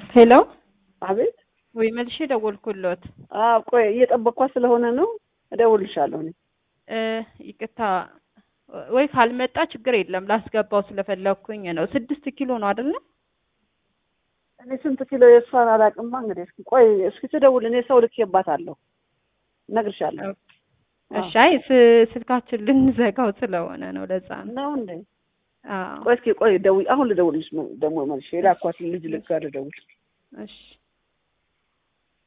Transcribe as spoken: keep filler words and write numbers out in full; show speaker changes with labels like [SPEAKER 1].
[SPEAKER 1] ሄሎ
[SPEAKER 2] አቤት
[SPEAKER 1] ወይ መልሼ ደወልኩልዎት።
[SPEAKER 2] አዎ ቆይ እየጠበቅኳት ስለሆነ ነው እደውልልሻለሁ እኔ
[SPEAKER 1] እ ይቅርታ ወይ ካልመጣ ችግር የለም ላስገባው ስለፈለኩኝ ነው። ስድስት ኪሎ ነው አይደል?
[SPEAKER 2] እኔ ስንት ኪሎ የእሷን አላውቅማ። እንግዲህ እስኪ ቆይ እስኪ ትደውል። እኔ ሰው ልኬባታለሁ እነግርሻለሁ።
[SPEAKER 1] እሺ አይ ስልካችን ልንዘጋው ስለሆነ ነው ለዛ ነው።
[SPEAKER 2] ነው እንዴ?
[SPEAKER 1] አዎ
[SPEAKER 2] ቆይ እስኪ ቆይ ደውይ። አሁን ልደውልልሽ ደግሞ መልሼ የላኳትን ልጅ ልክ ልደውል።
[SPEAKER 1] እሺ